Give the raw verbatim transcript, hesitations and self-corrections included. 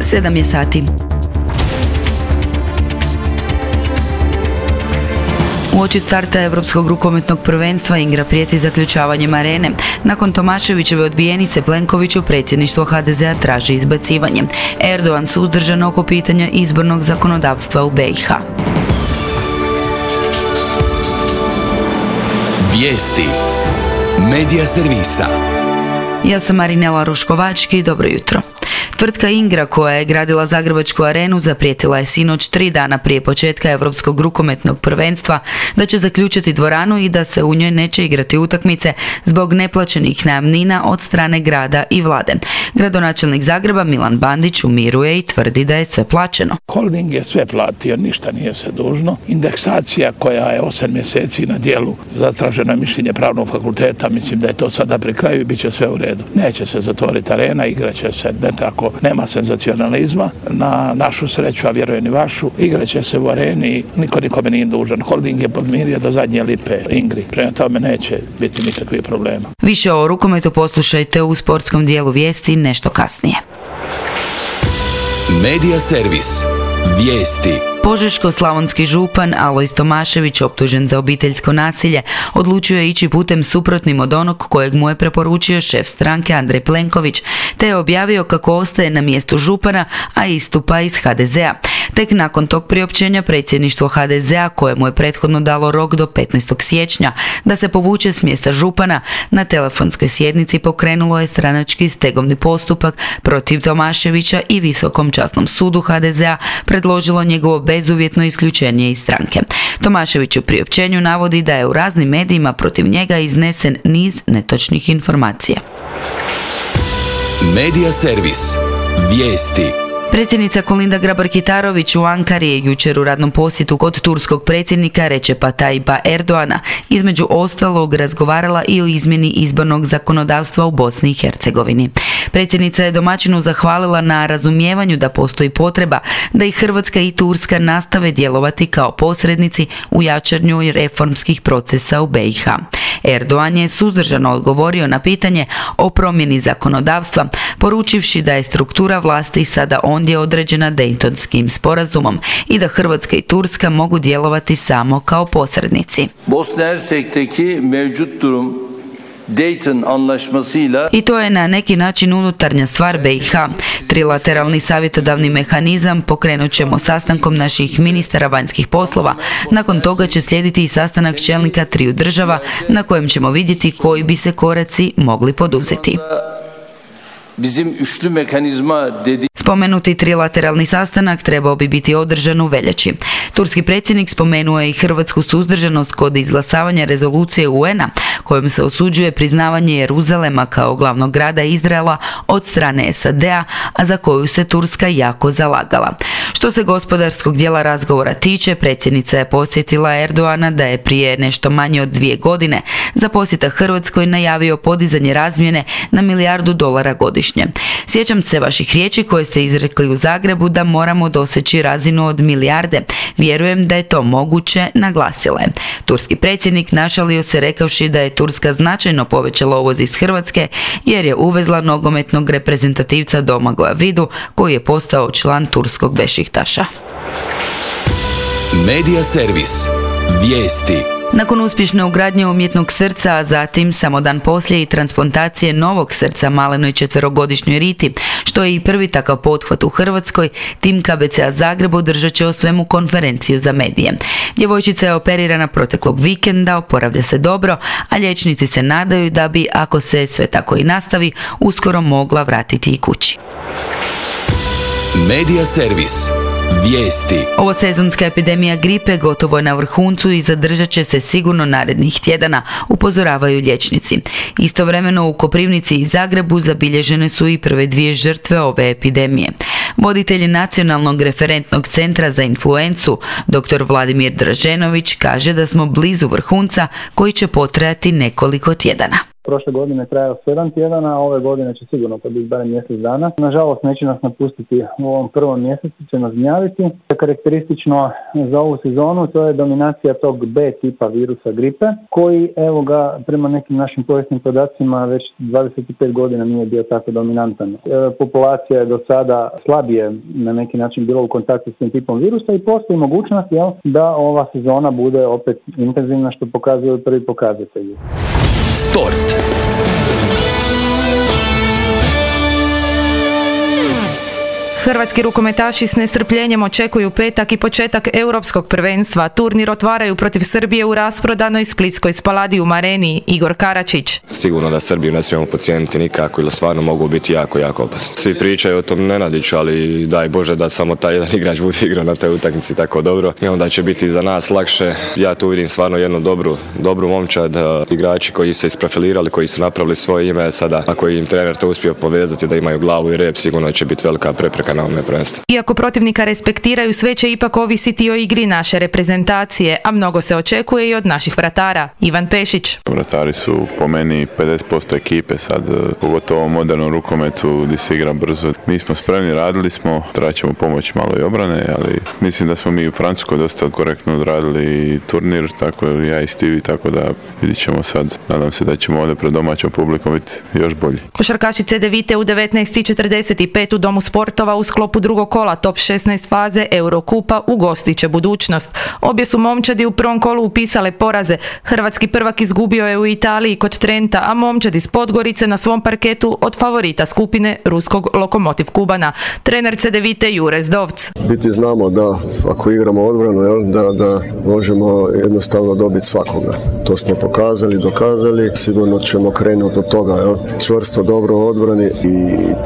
sedam je sati. Uoči starta Europskog rukometnog prvenstva Ingra prijeti zaključavanjem arene. Nakon Tomaševićeve odbijenice Plenkoviću predsjedništvo ha de zea traži izbacivanje. Erdogan suzdržan oko pitanja izbornog zakonodavstva u be i ha. Vijesti Medija servisa. Ja sam Marinela Ruškovački, dobro jutro. Tvrtka Ingra, koja je gradila Zagrebačku arenu, zaprijetila je sinoć tri dana prije početka Europskog rukometnog prvenstva da će zaključiti dvoranu i da se u njoj neće igrati utakmice zbog neplaćenih najamnina od strane grada i vlade. Gradonačelnik Zagreba Milan Bandić umiruje i tvrdi da je sve plaćeno. Holding je sve platio, ništa nije se dužno. Indeksacija koja je osam mjeseci na dijelu, zatraženo je mišljenje pravnog fakulteta, mislim da je to sada pri kraju i bit će sve u redu. Neće se zatvoriti arena, igraće se ne tako. Nema senzacionalizma, na našu sreću, a vjerujem i vašu, igraće se u areni i niko nikome nije dužan. Holding je podmirio do zadnje lipe Ingri. Prema tome neće biti nikakvih problema. Više o rukometu poslušajte u sportskom dijelu vijesti nešto kasnije. Medija servis. Vijesti. Požeško-slavonski župan Alojz Tomašević, optužen za obiteljsko nasilje, odlučio je ići putem suprotnim od onog kojeg mu je preporučio šef stranke Andrej Plenković, te je objavio kako ostaje na mjestu župana, a istupa iz ha de zea. Tek nakon tog priopćenja predsjedništvo ha de zea, kojemu je prethodno dalo rok do petnaestog siječnja da se povuče s mjesta župana, na telefonskoj sjednici pokrenulo je stranački stegovni postupak protiv Tomaševića i Visokom časnom sudu ha de zea predložilo njegovo bezuvjetno isključenje iz stranke. Tomašević u priopćenju navodi da je u raznim medijima protiv njega iznesen niz netočnih informacija. Medija servis. Vijesti. Predsjednica Kolinda Grabar-Kitarović u Ankari je jučer u radnom posjetu kod turskog predsjednika Recepa Tayyipa Erdoana između ostalog razgovarala i o izmjeni izbornog zakonodavstva u Bosni i Hercegovini. Predsjednica je domaćinu zahvalila na razumijevanju da postoji potreba da i Hrvatska i Turska nastave djelovati kao posrednici u jačanju reformskih procesa u be i ha. Erdogan je suzdržano odgovorio na pitanje o promjeni zakonodavstva, poručivši da je struktura vlasti sada ondje određena Daytonskim sporazumom i da Hrvatska i Turska mogu djelovati samo kao posrednici. Bosna i Hersek'teki mevcut durum Dayton anlaşmasıyla I to je na neki način unutarnja stvar be i ha. Trilateralni savjetodavni mehanizam pokrenut ćemo sastankom naših ministara vanjskih poslova. Nakon toga će slijediti i sastanak čelnika triju država na kojem ćemo vidjeti koji bi se koraci mogli poduzeti. bizim üçlü mekanizma dedi. Spomenuti trilateralni sastanak trebao bi biti održan u veljači. Turski predsjednik spomenuo je i hrvatsku suzdržanost kod izglasavanja rezolucije u en a kojom se osuđuje priznavanje Jeruzalema kao glavnog grada Izraela od strane es a de a, a za koju se Turska jako zalagala. Što se gospodarskog dijela razgovora tiče, predsjednica je podsjetila Erdoana da je prije nešto manje od dvije godine za posjeta Hrvatskoj najavio podizanje razmjene na milijardu dolara godišnje. Sjećam se vaših riječi koje ste izrekli u Zagrebu da moramo doseći razinu od milijarde. Vjerujem da je to moguće, naglasila je. Turski predsjednik našalio se rekavši da je Turska značajno povećala uvoz iz Hrvatske jer je uvezla nogometnog reprezentativca Domagoja Vidu koji je postao član turskog Bešiktaša. Medija servis. Vijesti. Nakon uspješne ugradnje umjetnog srca, a zatim samo dan poslije i transplantacije novog srca malenoj četverogodišnjoj Riti, što je i prvi takav pothvat u Hrvatskoj, tim ka be ce a Zagreb održat će o svemu konferenciju za medije. Djevojčica je operirana proteklog vikenda, oporavlja se dobro, a liječnici se nadaju da bi, ako se sve tako i nastavi, uskoro mogla vratiti i kući. Medija servis. Vijesti. Ovo sezonska epidemija gripe gotovo je na vrhuncu i zadržat će se sigurno narednih tjedana, upozoravaju liječnici. Istovremeno u Koprivnici i Zagrebu zabilježene su i prve dvije žrtve ove epidemije. Voditelj Nacionalnog referentnog centra za influencu, dr. Vladimir Draženović, kaže da smo blizu vrhunca koji će potrajati nekoliko tjedana. Prošle godine trajao sedam tjedana, a ove godine će sigurno to biti barem mjesec dana. Nažalost, neće nas napustiti u ovom prvom mjesecu, će nas gnjaviti. Karakteristično za ovu sezonu to je dominacija tog B tipa virusa gripe, koji, evo ga, prema nekim našim povijesnim podacima već dvadeset pet godina nije bio tako dominantan. E, populacija je do sada slabije na neki način bila u kontaktu s tim tipom virusa i postoji mogućnost, jel, da ova sezona bude opet intenzivna, što pokazuju prvi pokazatelji. Sport. Hrvatski rukometaši s nestrpljenjem očekuju petak i početak europskog prvenstva. Turnir otvaraju protiv Srbije u rasprodanoj splitskoj Spaladium areni. Igor Karačić. Sigurno da Srbiju ne smijemo podcijeniti nikako, ili stvarno mogu biti jako, jako opasni. Svi pričaju o tom Nenadiću, ali daj Bože da samo taj jedan igrač bude igrao na toj utakmici tako dobro. I onda će biti za nas lakše. Ja tu vidim stvarno jednu dobru, dobru momčad, igrači koji se isprofilirali, koji su napravili svoje ime sada. Ako im trener to uspio povezati da imaju glavu i rep, sigurno će biti velika prepreka na ovome prvenstvu. Iako protivnika respektiraju, sve će ipak ovisiti o igri naše reprezentacije, a mnogo se očekuje i od naših vratara. Ivan Pešić. Vratari su po meni pedeset posto ekipe sad, pogotovo u modernom rukometu gdje se igra brzo. Mi smo spremni, radili smo, treba ćemo pomoći malo i obrane, ali mislim da smo mi u Francuskoj dosta korektno odradili turnir, tako ja i Stivi, tako da vidit ćemo sad. Nadam se da ćemo ovdje pred domaćom publikom biti još bolji. Košarkaši Cedevite u devetnaest i četrdeset pet u Domu sportova u sklopu drugog kola top šesnaest faze Eurokupa ugostit će budućnost. Obje su momčadi u prvom kolu upisale poraze. Hrvatski prvak izgubio je u Italiji kod Trenta, a momčadi iz Podgorice na svom parketu od favorita skupine ruskog Lokomotiv Kubana. Trener Cedevite Jure Zdovc. Biti znamo da ako igramo odbranu, jel, da, da možemo jednostavno dobiti svakoga. To smo pokazali, dokazali. Sigurno ćemo krenuti od toga. Jel. Čvrsto, dobro u odbrani i